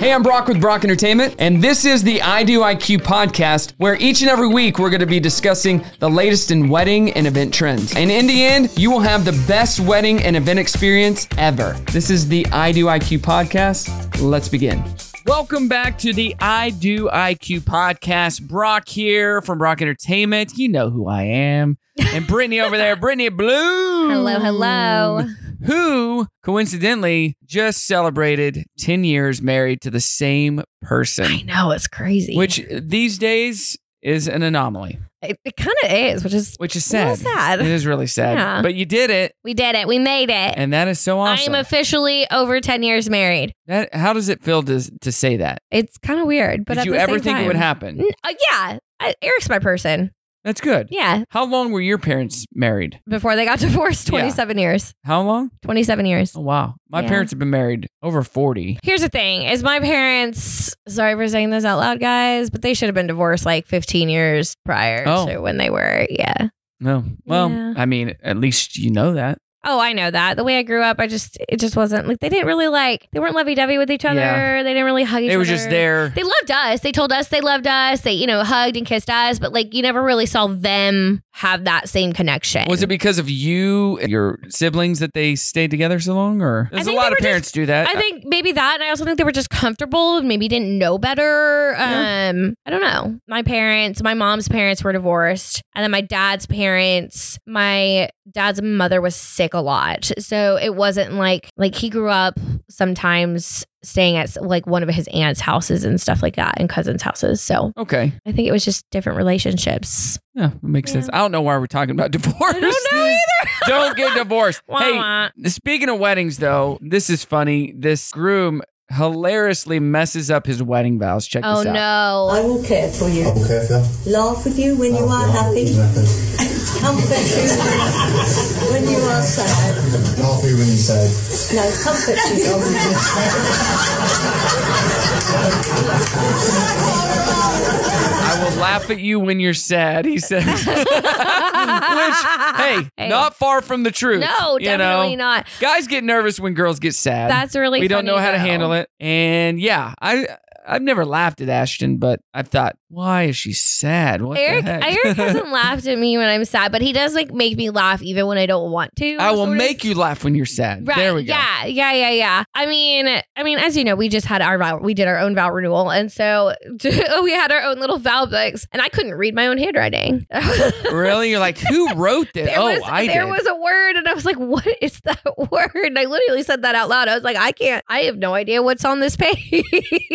Hey, I'm Brock with Brock Entertainment, and this is the I Do IQ podcast, where each and every week we're going to be discussing the latest in wedding and event trends. And in the end, you will have the best wedding and event experience ever. This is the I Do IQ podcast. Let's begin. Welcome back to the I Do IQ podcast. Brock here from Brock Entertainment. You know who I am. And Brittany over there, Brittany Bloom. Hello. Who, coincidentally, just celebrated 10 years married to the same person. I know, it's crazy. Which these days is an anomaly. It kind of is, which is sad. Sad. It is really sad. Yeah. But you did it. We did it. We made it. And that is so awesome. I'm officially over 10 years married. How does it feel to say that? It's kind of weird. But did you ever think it would happen? Yeah. Eric's my person. That's good. Yeah. How long were your parents married? Before they got divorced, 27 years. How long? 27 years. Oh, wow. My parents have been married over 40. Here's the thing, is my parents, sorry for saying this out loud, guys, but they should have been divorced like 15 years prior to when they were, No. Well, Yeah. I mean, at least you know that. Oh, I know that. The way I grew up, it just wasn't like, they weren't lovey-dovey with each other. Yeah. They didn't really hug each other. They were just there. They loved us. They told us they loved us. They, hugged and kissed us, but like you never really saw them have that same connection. Was it because of you and your siblings that they stayed together so long? Or there's a lot of parents do that. I think maybe that, and I also think they were just comfortable and maybe didn't know better. I don't know. My mom's parents were divorced, and then my dad's mother was sick a lot. So it wasn't like he grew up sometimes staying at like one of his aunt's houses and stuff like that and cousins' houses. So okay. I think it was just different relationships. Yeah, it makes sense. I don't know why we're talking about divorce. I don't know either. Don't get divorced. Wah, Hey, speaking of weddings though, this is funny. This groom hilariously messes up his wedding vows. Check this out. Oh no. I will care for you. I will care for you. Laugh with you when you are happy. Comfort you when you are sad. Laugh with you when you're sad. No, comfort you. I will laugh at you when you're sad, he says. Which, hey, not far from the truth. No, definitely not. Guys get nervous when girls get sad. That's really We don't funny, know how to though. handle it. And yeah, I've never laughed at Ashton, but I've thought, why is she sad? What Eric the heck? hasn't laughed at me when I'm sad, but he does like make me laugh even when I don't want to. I will sort of. make you laugh when you're sad. Right. There we go. Yeah. I mean, as you know, we just had we did our own vow renewal. And so we had our own little vow books and I couldn't read my own handwriting. Really? You're like, who wrote this? I did. There was a word and I was like, what is that word? And I literally said that out loud. I was like, I have no idea what's on this page.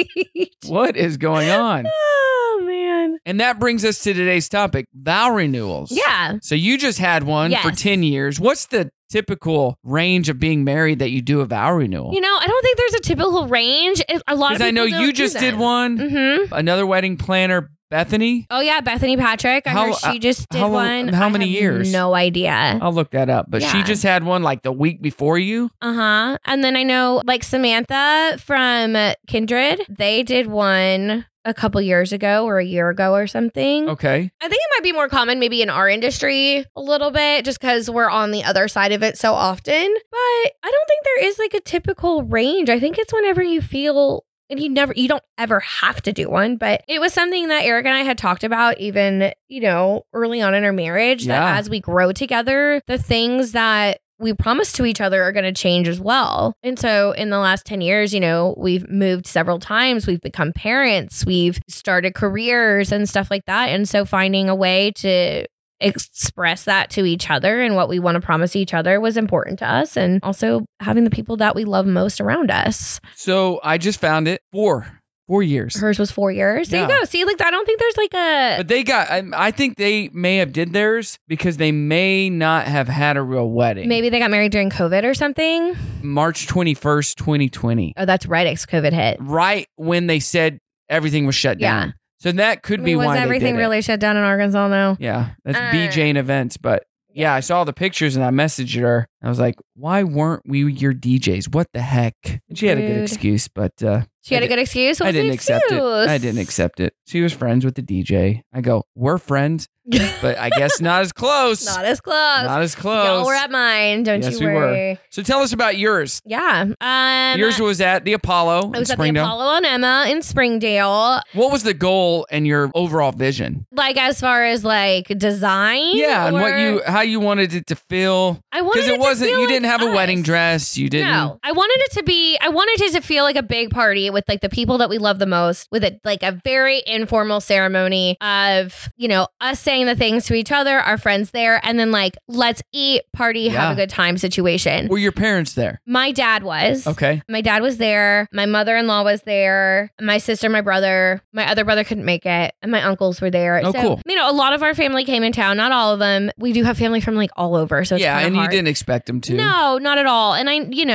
What is going on? Oh, man. And that brings us to today's topic, vow renewals. Yeah. So you just had one for 10 years. What's the typical range of being married that you do a vow renewal? I don't think there's a typical range. A lot of people I know don't you do just that. did one. Mm-hmm. Another wedding planner, Bethany. Oh, yeah. Bethany Patrick. I heard she just did one. How many years? No idea. I'll look that up. But she just had one like the week before you. Uh-huh. And then I know like Samantha from Kindred, they did one a couple years ago or a year ago or something. Okay. I think it might be more common maybe in our industry a little bit just because we're on the other side of it so often. But I don't think there is like a typical range. I think it's whenever you feel. And you don't ever have to do one, but it was something that Eric and I had talked about even, early on in our marriage, that as we grow together, the things that we promise to each other are going to change as well. And so in the last 10 years, we've moved several times. We've become parents. We've started careers and stuff like that. And so finding a way to express that to each other and what we want to promise each other was important to us, and also having the people that we love most around us. So I just found it 4 years. Hers was 4 years. There you go. See, like I don't think there's like a. But they got. I think they may have did theirs because they may not have had a real wedding. Maybe they got married during COVID or something. March 21st, 2020. Oh, that's right. COVID hit. Right when they said everything was shut down. So that could be why was they everything did it. really shut down in Arkansas now? Yeah, that's BJ and events. But yeah, I saw the pictures and I messaged her. I was like, why weren't we your DJs? What the heck? And she had a good Rude. excuse, but She had a good excuse? What I was the didn't accept it. excuse? I didn't accept it. She was friends with the DJ. I go, we're friends, but I guess not as close. Not as close. Not as close. Y'all were at mine, don't Yes, you we worry. were. So tell us about yours. Yeah. Yours was at the Apollo I in was at the Springdale. Apollo on Emma in Springdale. What was the goal and your overall vision? Like as far as like design? Yeah, and or- how you wanted it to feel. I wanted Because it it wasn't, to feel you didn't like have a us. wedding dress. You didn't. No, I wanted it to feel like a big party with like the people that we love the most, with like a very informal ceremony of, us saying the things to each other, our friends there, and then like, let's eat, party, have Yeah. a good time situation. Were your parents there? My dad was. Okay. My dad was there. My mother-in-law was there. My sister, my brother, my other brother couldn't make it, and my uncles were there. Oh, so, cool. A lot of our family came in town. Not all of them. We do have family from like all over, so it's Yeah, kinda and hard. you didn't expect them to. No, not at all. And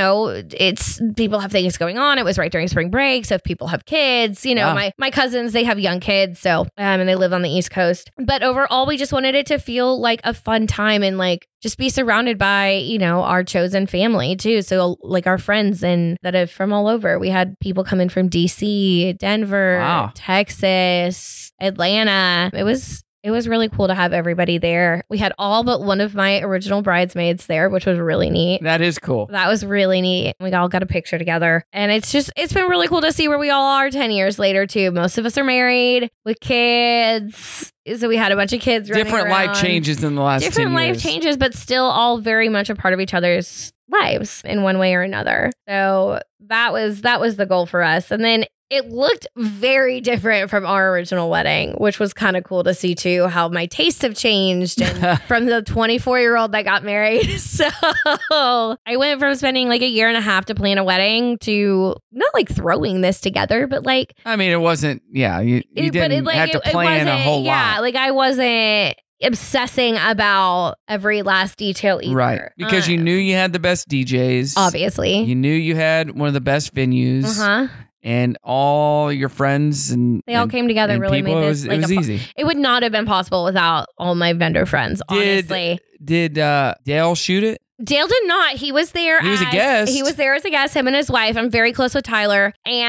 it's people have things going on. It was right during spring break, so if people have kids, Yeah. my cousins, they have young kids, so and they live on the East Coast. But overall, we just wanted it to feel like a fun time and like just be surrounded by our chosen family too. So like our friends and that are from all over. We had people coming from DC, Denver, Wow. Texas, Atlanta. It was really cool to have everybody there. We had all but one of my original bridesmaids there, which was really neat. That is cool. That was really neat. We all got a picture together. And it's been really cool to see where we all are 10 years later, too. Most of us are married with kids. So we had a bunch of kids running Different life around. changes in the last 10 Different life years. changes, but still all very much a part of each other's lives in one way or another. So that was the goal for us. And then it looked very different from our original wedding, which was kind of cool to see too, how my tastes have changed and from the 24-year-old that got married. So I went from spending like a year and a half to plan a wedding to not like throwing this together, but like I mean, it wasn't, you didn't have to plan a whole yeah, lot. like I wasn't obsessing about every last detail either. Right. Because you knew you had the best DJs. Obviously. You knew you had one of the best venues. Uh-huh. And all your friends and They all came together, and really people, made this it like was a easy. It would not have been possible without all my vendor friends, honestly. Did Dale shoot it? Dale did not. He was there. He was a guest. He was there as a guest, him and his wife. I'm very close with Tyler.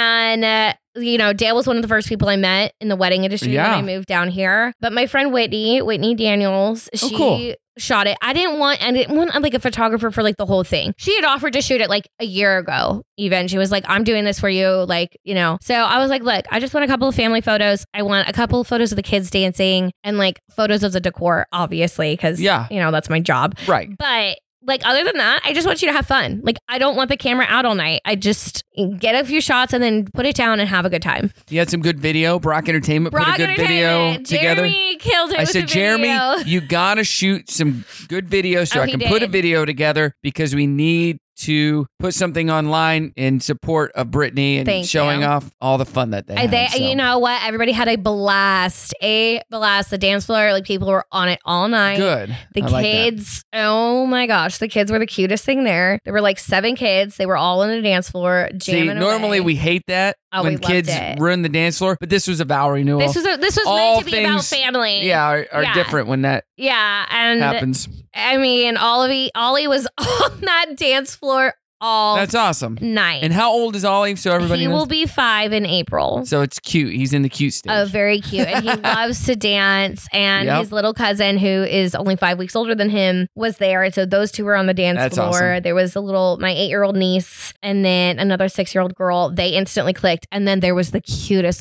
And, Dale was one of the first people I met in the wedding industry Yeah. when I moved down here. But my friend Whitney Daniels, she cool. shot it. I didn't want like a photographer for like the whole thing. She had offered to shoot it like a year ago, even. She was like, I'm doing this for you. Like, So I was like, look, I just want a couple of family photos. I want a couple of photos of the kids dancing and like photos of the decor, obviously, because, that's my job. Right. But like, other than that, I just want you to have fun. Like, I don't want the camera out all night. I just get a few shots and then put it down and have a good time. You had some good video. Brock Entertainment put a good video together. Jeremy killed it I with said, the video. Jeremy, you got to shoot some good video so Oh, I he can put a did. video together because we need to put something online in support of Brittany and Thank showing you. off all the fun that they had. So. You know what? Everybody had a blast. The dance floor, like people were on it all night. Good. The I like that. kids, oh my gosh, the kids were the cutest thing there. There were like 7 kids. They were all on the dance floor See, jamming normally away. we hate that Oh, we when loved kids it. ruin the dance floor, but this was a vow renewal. This was All meant to be about things- family. are Yeah. different when that Yeah, and happens. I mean, Ollie was on that dance floor all That's awesome. night. And how old is Ollie? So everybody he knows. will be 5 in April. So it's cute. He's in the cute stage. Oh, very cute. And he loves to dance. And Yep. his little cousin, who is only 5 weeks older than him, was there. And so those two were on the dance That's floor. awesome. There was my 8-year-old niece and then another 6-year-old girl. They instantly clicked. And then there was the cutest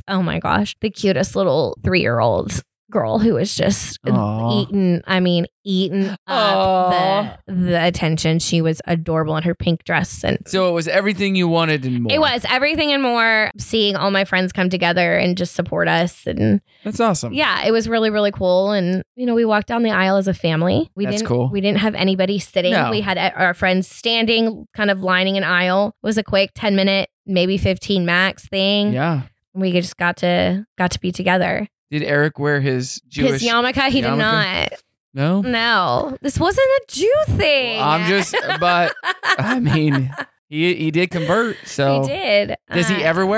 little 3-year-old girl who was just Aw. eating up Aw. the attention. She was adorable in her pink dress. And So it was everything you wanted and more. it was everything and more, seeing all my friends come together and just support us. And That's awesome. yeah, it was really, really cool. And, we walked down the aisle as a family. That's cool. We didn't have anybody sitting. No. We had our friends standing, kind of lining an aisle. It was a quick 10-minute, maybe 15 max thing. Yeah. We just got to be together. Did Eric wear his Jewish? His yarmulke, he did yarmulke? not. No. No, this wasn't a Jew thing. But I mean, he did convert. So he did. Does he ever wear it?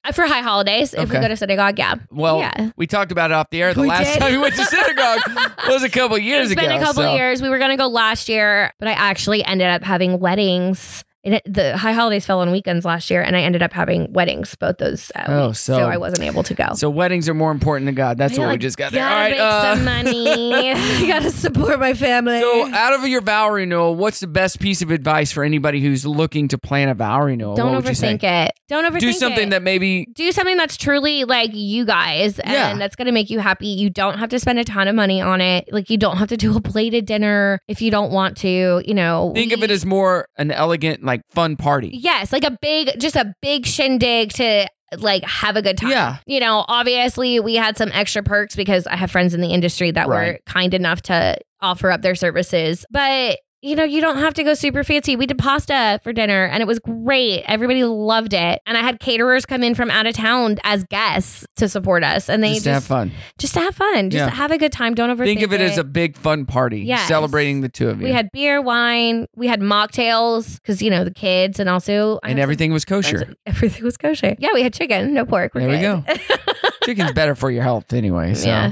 For high holidays, if we Okay. go to synagogue, yeah. Well, yeah. we talked about it off the air. The We last did. time we went to synagogue was a couple years It's ago. been a couple so- years. We were going to go last year, but I actually ended up having weddings. And the high holidays fell on weekends last year, and I ended up having weddings both those weeks, so I wasn't able to go. So weddings are more important to God. That's Yeah, what we like, just got there. All gotta right. make some money. I gotta support my family. So out of your vow renewal, what's the best piece of advice for anybody who's looking to plan a vow renewal? Don't What would you say? overthink it. Don't overthink it. Do something that maybe Do something that's truly like you guys and Yeah. that's going to make you happy. You don't have to spend a ton of money on it. Like you don't have to do a plated dinner if you don't want to, you know. think of it as more an elegant, like fun party. Yes, like just a big shindig to like have a good time. Yeah. You know, obviously we had some extra perks because I have friends in the industry that were Right. kind enough to offer up their services. But you know, you don't have to go super fancy. We did pasta for dinner and it was great. Everybody loved it. And I had caterers come in from out of town as guests to support us. And they Just to have fun. Just to have fun. Just Yeah. have a good time. Don't overthink Think of it as a big fun party. Yes. Celebrating the two of you. We had beer, wine. We had mocktails because, you know, the kids and also. I and had everything was some- kosher. Everything was kosher. Yeah, we had chicken. No pork. We're There we good. Chicken's better for your health anyway. So. Yeah.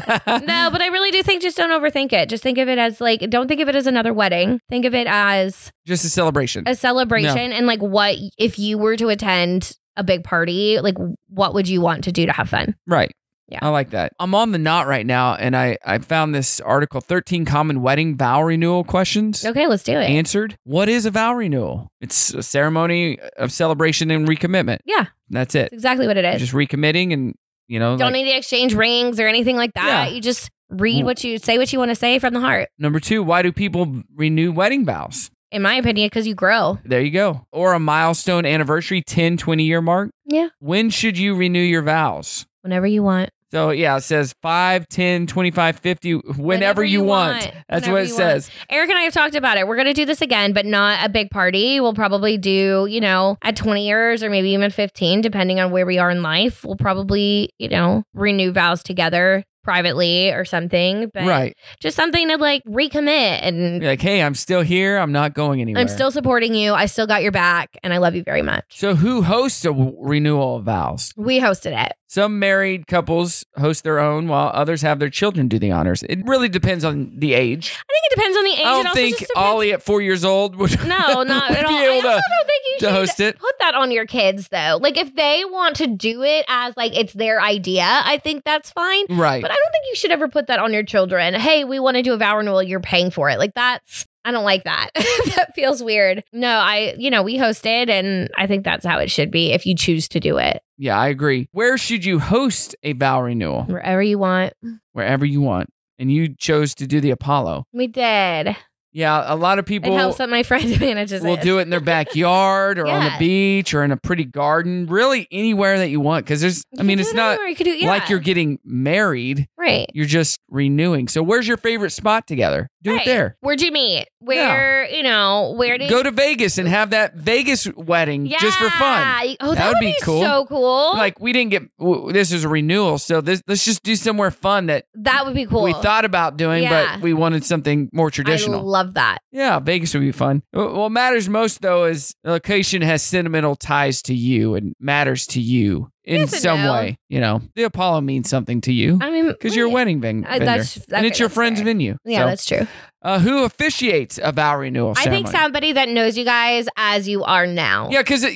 No, but I really do think just don't overthink it. Just think of it as like, don't think of it as another wedding. Think of it as Just a celebration. a celebration and like what if you were to attend a big party, like what would you want to do to have fun? Right. Yeah. I like that. I'm on the Knot right now, and I found this article, 13 common wedding vow renewal questions. Okay, let's do it. Answered. What is a vow renewal? It's a ceremony of celebration and recommitment. Yeah, That's it. that's exactly what it You're is. just recommitting and, you know. Don't like- need to exchange rings or anything like that. Yeah. You just read what you say what you want to say from the heart. Number 2, why do people renew wedding vows? In my opinion, because you grow. There you go. Or a milestone anniversary, 10, 20-year mark. Yeah. When should you renew your vows? Whenever you want. So, yeah, it says 5, 10, 25, 50, whenever you want. That's Whenever what it you says. want. Eric and I have talked about it. We're going to do this again, but not a big party. We'll probably do, you know, at 20 years or maybe even 15, depending on where we are in life. We'll probably, you know, renew vows together privately or something. But Right. just something to like recommit and You're like, hey, I'm still here. I'm not going anywhere. I'm still supporting you. I still got your back and I love you very much. So who hosts a renewal of vows? We hosted it. Some married couples host their own, while others have their children do the honors. It really depends on the age. I think it depends on the age. I It don't also think just depends- Ollie at 4 years old would, No, not would at all. be able I to, also don't think you to should host it. put that on your kids, though. Like, if they want to do it as like it's their idea, I think that's fine. Right. But I don't think you should ever put that on your children. Hey, we want to do a vow renewal. You're paying for it. Like I don't like that. That feels weird. No, we hosted, and I think that's how it should be if you choose to do it. Yeah, I agree. Where should you host a vow renewal? Wherever you want. Wherever you want. And you chose to do the Apollo. We did. Yeah, a lot of It people helps that my friend manages will it. do it in their backyard or on the Yeah. beach or in a pretty garden. Really anywhere that you want. Because You it's can do not it anywhere. You could do, like you're getting married. right. You're just renewing. So where's your favorite spot together? Do it Right. there. Where'd you meet? Where, where did Go to Vegas and have that Vegas wedding just for fun. Oh, that would be cool. so cool. Like we didn't get this is a renewal, so let's just do somewhere fun that that would be cool. we thought about doing, Yeah. but we wanted something more I traditional. love that. Yeah, Vegas would be fun. What matters most though is the location has sentimental ties to you and matters to you in Yes and some no. way. You know, the Apollo means something to you I mean, because you're a wedding vendor, that's- and it's your that's friend's fair. venue. Yeah, So, that's true. who officiates a vow renewal I ceremony? think somebody that knows you guys as you are now. Yeah, because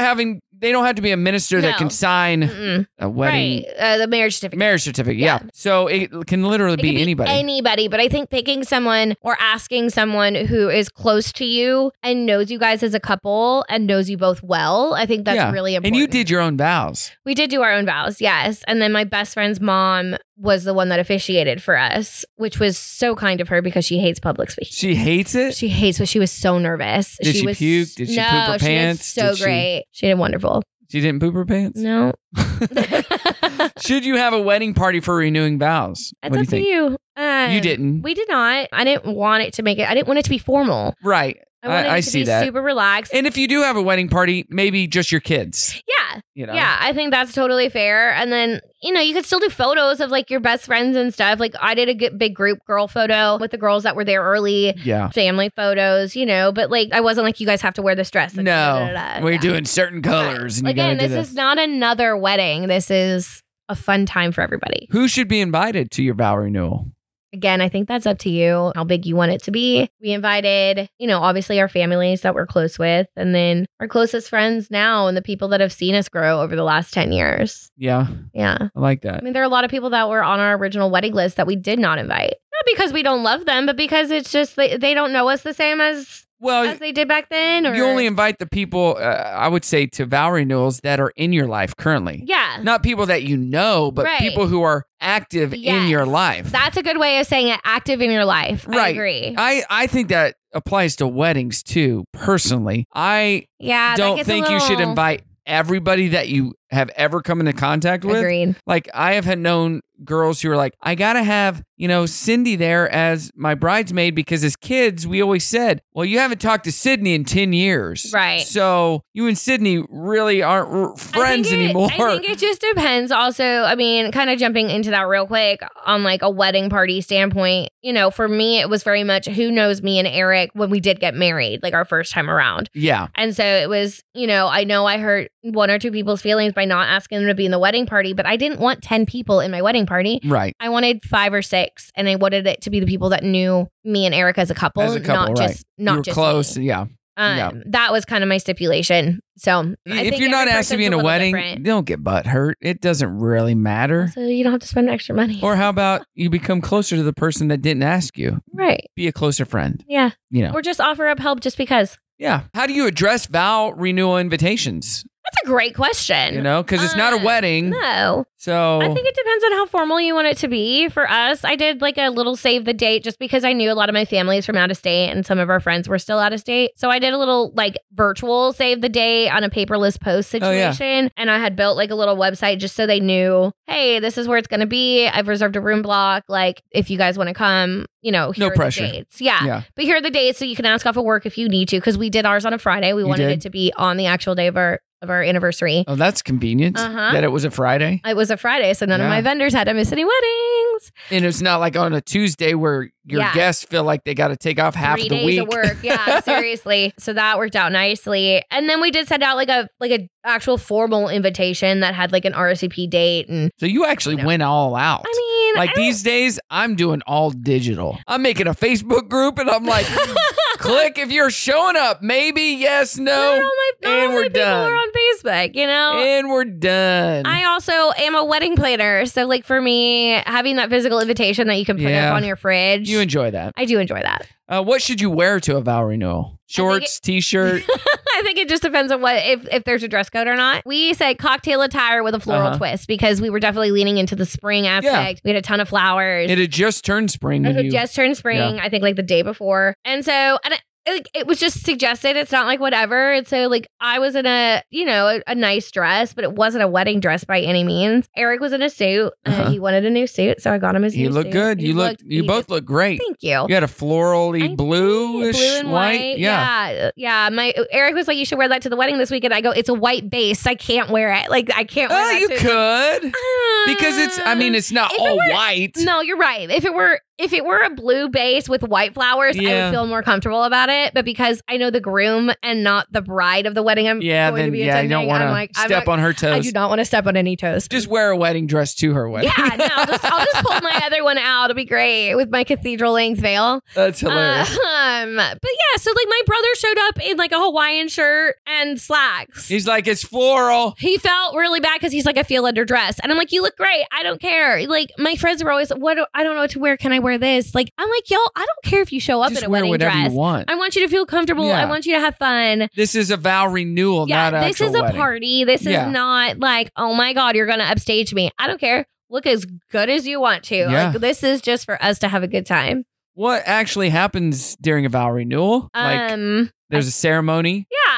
they don't have to be a minister that No. can sign Mm-mm. a wedding Right. The marriage certificate. marriage certificate. Yeah. So it can literally It could be anybody. Anybody, but I think picking someone or asking someone who is close to you and knows you guys as a couple and knows you both well, I think that's Yeah. really important. And you did your own vows. We did do our own vows, yes. And then my best friend's mom was the one that officiated for us, which was so kind of her because she hates public speaking. She hates it. She hates, but she was so nervous. Did she was, puke? Did she no, poop her pants? She did so Did she- great. She did wonderful. She didn't poop her pants. No. Should you have a wedding party for renewing vows? That's What do you up to think? you. You didn't. We did not. I didn't want it to make it. I didn't want it to be formal. Right. I wanted I it to see be that. super relaxed. And if you do have a wedding party, maybe just your kids. Yeah. You know? Yeah, I think that's totally fair. And then, you could still do photos of like your best friends and stuff. Like I did a big group girl photo with the girls that were there early. Yeah. Family photos, but like I wasn't like, you guys have to wear this dress. Like, No. We're Yeah. doing certain colors. And Again, you gotta do this is not another wedding. This is a fun time for everybody. Who should be invited to your vow renewal? Again, I think that's up to you, how big you want it to be. We invited, obviously our families that we're close with, and then our closest friends now and the people that have seen us grow over the last 10 years. Yeah. Yeah. I like that. I mean, there are a lot of people that were on our original wedding list that we did not invite. Not because we don't love them, but because it's just they don't know us the same as they did back then. Or you only invite the people, I would say, to vow renewals that are in your life currently. Yeah. Not people that you know, but Right. people who are active in Yes. your life. That's a good way of saying it. Active in your life. Right. I agree. I think that applies to weddings too, personally. I Yeah. that don't gets a think you should little- invite everybody that you have ever come into contact with. Agreed. Like I have had known girls who are like, I gotta have, Cindy there as my bridesmaid because as kids, we always said, well, you haven't talked to Sydney in 10 years. Right. So you and Sydney really aren't friends anymore. I think it just depends also. I mean, kind of jumping into that real quick on like a wedding party standpoint, for me, it was very much who knows me and Eric when we did get married, like our first time around. Yeah. And so it was, I know I hurt one or two people's feelings by not asking them to be in the wedding party, but I didn't want 10 people in my wedding party. Right. I wanted 5 or 6, and I wanted it to be the people that knew me and Eric as a couple, not right. just not you were just close. me. Yeah. Yeah. That was kind of my stipulation. So I If think you're not every asked to be in person's a little wedding, different. don't get butt hurt. It doesn't really matter. So you don't have to spend extra money. Or how about you become closer to the person that didn't ask you? Right. Be a closer friend. Yeah. Or just offer up help just because. Yeah. How do you address vow renewal invitations? That's a great question. Because it's not a wedding. No. So I think it depends on how formal you want it to be. For us, I did like a little save the date just because I knew a lot of my family is from out of state and some of our friends were still out of state. So I did a little like virtual save the date on a paperless post situation. And I had built like a little website just so they knew, hey, this is where it's going to be. I've reserved a room block. Like if you guys want to come, here no are pressure. the dates. Yeah. But here are the dates so you can ask off of work if you need to, because we did ours on a Friday. We wanted it to be on the actual day of our anniversary. Oh, that's convenient that it was a Friday. It was a Friday, so none of my vendors had to miss any weddings. And it's not like on a Tuesday where your guests feel like they got to take off half 3 the days week. of work. Yeah, seriously. So that worked out nicely. And then we did send out like a actual formal invitation that had like an RSVP date. And so you actually went all out. I mean, like these days, I'm doing all digital. I'm making a Facebook group and I'm like, click if you're showing up. Maybe, yes, no. And we're done. We're on Facebook, And we're done. I also am a wedding planner. So like for me, having that physical invitation that you can put up on your fridge. You enjoy that. I do enjoy that. What should you wear to a vow renewal? Shorts, t-shirt? I think it just depends on if there's a dress code or not. We said cocktail attire with a floral twist because we were definitely leaning into the spring aspect. We had a ton of flowers. It had just turned spring. It had just turned spring, I think like the day before. And so it was just suggested. It's not like whatever. And so like I was in a nice dress, but it wasn't a wedding dress by any means. Eric was in a suit. He wanted a new suit, so I got him his new suit. He looked good. You both look great. Thank you. You had a florally bluish blue and white. Yeah. My Eric was like, you should wear that to the wedding this weekend. I go, it's a white base. I can't wear it. Like I can't wear that. You could. Because it's not all white. No, you're right. If it were a blue base with white flowers, I would feel more comfortable about it. But because I know the groom and not the bride of the wedding I'm going to be attending, you don't want to step on her toes. I do not want to step on any toes. Just wear a wedding dress to her wedding. Yeah, no, I'll just pull my other one out. It'll be great with my cathedral length veil. That's hilarious. But yeah, so like my brother showed up in like a Hawaiian shirt and slacks. He's like, it's floral. He felt really bad because he's like, I feel underdressed. And I'm like, you look great. I don't care. Like my friends were always, I don't know what to wear. Can I wear this? Like, I'm like, y'all, I don't care if you show up Just in a wear wedding whatever dress. you want. I want you to feel comfortable. Yeah. I want you to have fun. This is a vow renewal, not an this is actual a wedding. party. This is not like, oh my God, you're going to upstage me. I don't care. Look as good as you want to. Yeah. Like, this is just for us to have a good time. What actually happens during a vow renewal? Like, there's a ceremony. Yeah,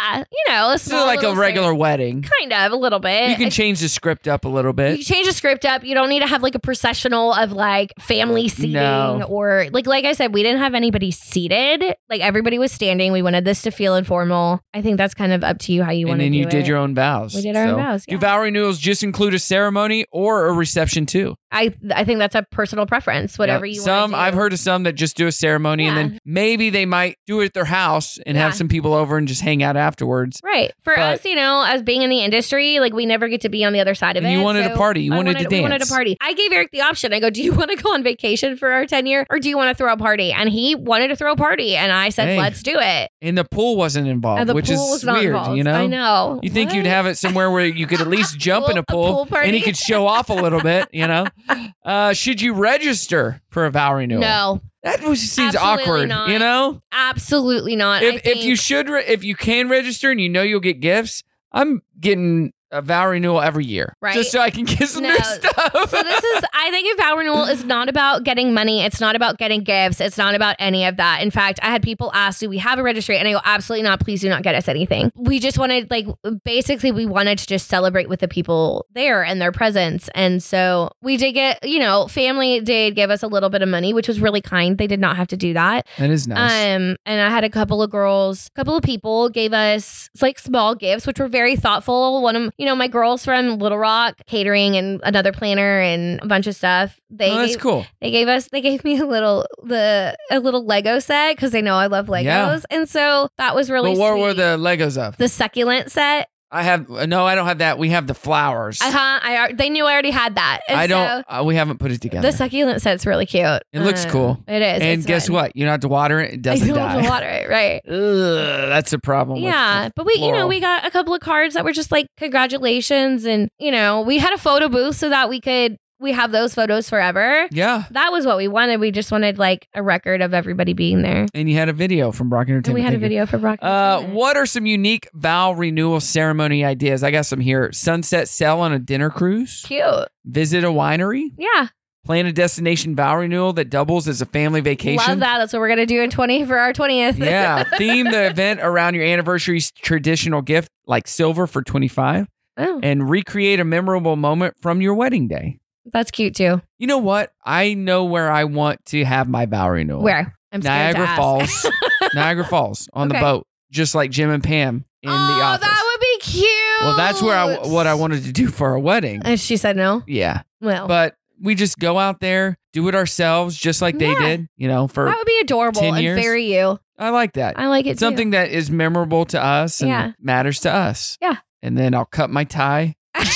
Yeah, a It's small like a little regular wedding. kind of a little bit. You can change the script up a little bit. You change the script up. You don't need to have like a processional of like family seating or like I said, we didn't have anybody seated. Like everybody was standing. We wanted this to feel informal. I think that's kind of up to you how you want to do it. And then you did your own vows. We did our own vows. Yeah. Do vow renewals just include a ceremony or a reception too? I think that's a personal preference. Whatever you want to do. I've heard of some that just do a ceremony and then maybe they might do it at their house and have some people over and just hang out afterwards. Right. For us, as being in the industry, like we never get to be on the other side of it. You wanted a party. You wanted to dance. We wanted a party. I gave Eric the option. I go, do you want to go on vacation for our 10-year or do you want to throw a party? And he wanted to throw a party. And I said, let's do it. And the pool wasn't involved, which is weird, I know. You think you'd have it somewhere where you could at least jump in a pool and he could show off a little bit, Should you register for a vow renewal? No. That seems Absolutely awkward, not. Absolutely not. If you can register and you'll get gifts, I'm getting a vow renewal every year, right? Just so I can get some new stuff. So I think a vow renewal is not about getting money. It's not about getting gifts. It's not about any of that. In fact, I had people ask, do we have a registry? And I go, absolutely not. Please do not get us anything. We just wanted, basically we wanted to just celebrate with the people there and their presence. And so we did get, family did give us a little bit of money, which was really kind. They did not have to do that. That is nice. And I had a couple of people gave us small gifts, which were very thoughtful. One of them, my girls from Little Rock, catering and another planner and a bunch of stuff. That's cool. They gave me a little Lego set because they know I love Legos. Yeah. And so that was really sweet. What were the Legos of? The succulent set. I don't have that. We have the flowers. They knew I already had that. And we haven't put it together. The succulent set's really cute. It looks cool. It is. And guess what? You don't have to water it. It doesn't die. You don't have to water it, right? Ugh, that's a problem. Yeah. But we got a couple of cards that were just like, congratulations. And, we had a photo booth so that we have those photos forever. Yeah. That was what we wanted. We just wanted a record of everybody being there. And you had a video from Brock Entertainment. And we had a video for Brock Entertainment. What are some unique vow renewal ceremony ideas? I got some here. Sunset sail on a dinner cruise. Cute. Visit a winery. Yeah. Plan a destination vow renewal that doubles as a family vacation. Love that. That's what we're going to do for our 20th. Yeah. Theme the event around your anniversary's traditional gift, like silver for 25. Oh. And recreate a memorable moment from your wedding day. That's cute too. You know what? I know where I want to have my vow renewal. Where? I'm scared Niagara to ask. Falls. Niagara Falls on the boat, just like Jim and Pam in the office. That would be cute. Well, that's what I wanted to do for our wedding. And she said no. Yeah. Well, but we just go out there, do it ourselves, just like they did. For that would be adorable 10 years. and very you. I like that. I like it too. Something that is memorable to us and matters to us. Yeah. And then I'll cut my tie.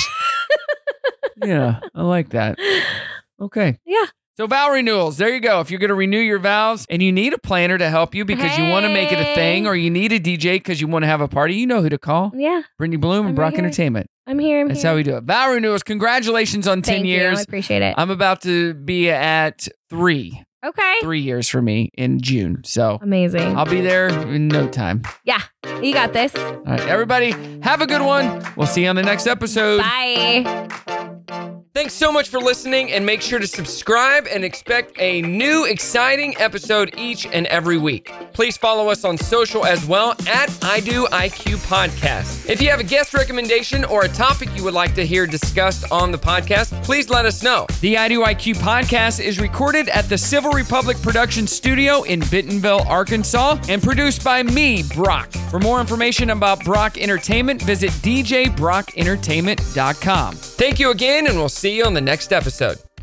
Yeah, I like that. Okay. Yeah. So vow renewals, there you go. If you're going to renew your vows and you need a planner to help you because you want to make it a thing, or you need a DJ because you want to have a party, you know who to call. Yeah. Brittany Bloom and Brock Entertainment. I'm here. That's how we do it. Vow renewals. Congratulations on 10 years. I appreciate it. I'm about to be at 3. Okay. 3 years for me in June. So amazing. I'll be there in no time. Yeah. You got this. All right. Everybody, have a good one. We'll see you on the next episode. Bye. Thanks so much for listening, and make sure to subscribe and expect a new exciting episode each and every week. Please follow us on social as well at IDoIQ Podcast. If you have a guest recommendation or a topic you would like to hear discussed on the podcast, please let us know. The IDoIQ Podcast is recorded at the Civil Republic Production Studio in Bentonville, Arkansas, and produced by me, Brock. For more information about Brock Entertainment, visit djbrockentertainment.com. Thank you again, and we'll see you on the next episode.